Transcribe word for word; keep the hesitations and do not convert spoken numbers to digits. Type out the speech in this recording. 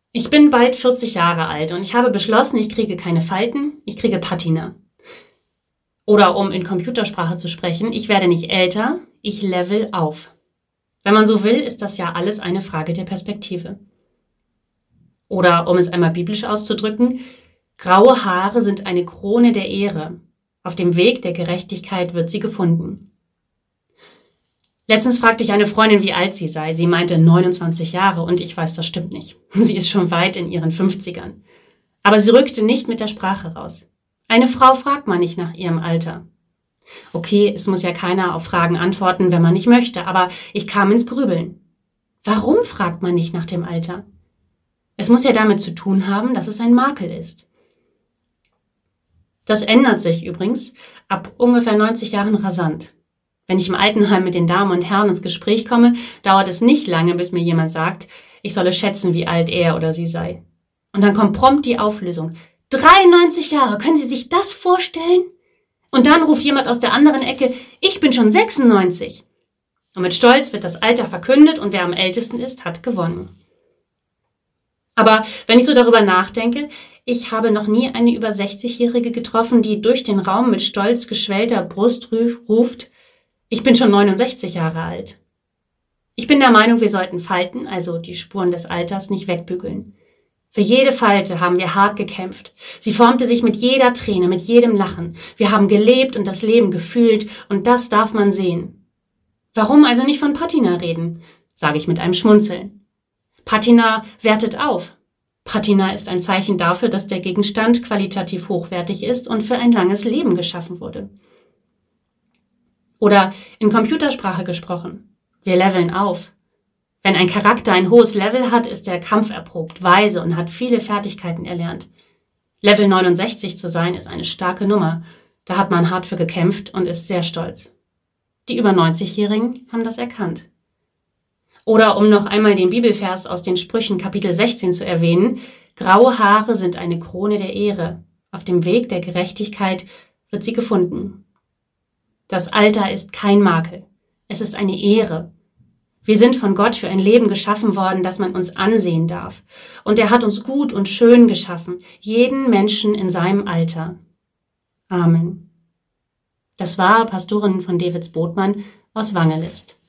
Ich bin bald vierzig Jahre alt und ich habe beschlossen, ich kriege keine Falten, ich kriege Patina. Oder um in Computersprache zu sprechen, ich werde nicht älter, ich level auf. Wenn man so will, ist das ja alles eine Frage der Perspektive. Oder um es einmal biblisch auszudrücken, graue Haare sind eine Krone der Ehre. Auf dem Weg der Gerechtigkeit wird sie gefunden. Letztens fragte ich eine Freundin, wie alt sie sei. Sie meinte neunundzwanzig Jahre und ich weiß, das stimmt nicht. Sie ist schon weit in ihren fünfzigern. Aber sie rückte nicht mit der Sprache raus. Eine Frau fragt man nicht nach ihrem Alter. Okay, es muss ja keiner auf Fragen antworten, wenn man nicht möchte, aber ich kam ins Grübeln. Warum fragt man nicht nach dem Alter? Es muss ja damit zu tun haben, dass es ein Makel ist. Das ändert sich übrigens ab ungefähr neunzig Jahren rasant. Wenn ich im Altenheim mit den Damen und Herren ins Gespräch komme, dauert es nicht lange, bis mir jemand sagt, ich solle schätzen, wie alt er oder sie sei. Und dann kommt prompt die Auflösung. dreiundneunzig Jahre, können Sie sich das vorstellen? Und dann ruft jemand aus der anderen Ecke, ich bin schon sechsundneunzig. Und mit Stolz wird das Alter verkündet und wer am ältesten ist, hat gewonnen. Aber wenn ich so darüber nachdenke, ich habe noch nie eine über sechzigjährige getroffen, die durch den Raum mit stolz geschwellter Brust ruft, ich bin schon neunundsechzig Jahre alt. Ich bin der Meinung, wir sollten Falten, also die Spuren des Alters, nicht wegbügeln. Für jede Falte haben wir hart gekämpft. Sie formte sich mit jeder Träne, mit jedem Lachen. Wir haben gelebt und das Leben gefühlt und das darf man sehen. Warum also nicht von Patina reden? Sage ich mit einem Schmunzeln. Patina wertet auf. Patina ist ein Zeichen dafür, dass der Gegenstand qualitativ hochwertig ist und für ein langes Leben geschaffen wurde. Oder in Computersprache gesprochen. Wir leveln auf. Wenn ein Charakter ein hohes Level hat, ist er kampferprobt, weise und hat viele Fertigkeiten erlernt. Level neunundsechzig zu sein, ist eine starke Nummer. Da hat man hart für gekämpft und ist sehr stolz. Die über neunzigjährigen haben das erkannt. Oder um noch einmal den Bibelvers aus den Sprüchen Kapitel sechzehn zu erwähnen, graue Haare sind eine Krone der Ehre. Auf dem Weg der Gerechtigkeit wird sie gefunden. Das Alter ist kein Makel. Es ist eine Ehre. Wir sind von Gott für ein Leben geschaffen worden, das man uns ansehen darf. Und er hat uns gut und schön geschaffen, jeden Menschen in seinem Alter. Amen. Das war Pastorin von Davidsbodmann aus Wangelist.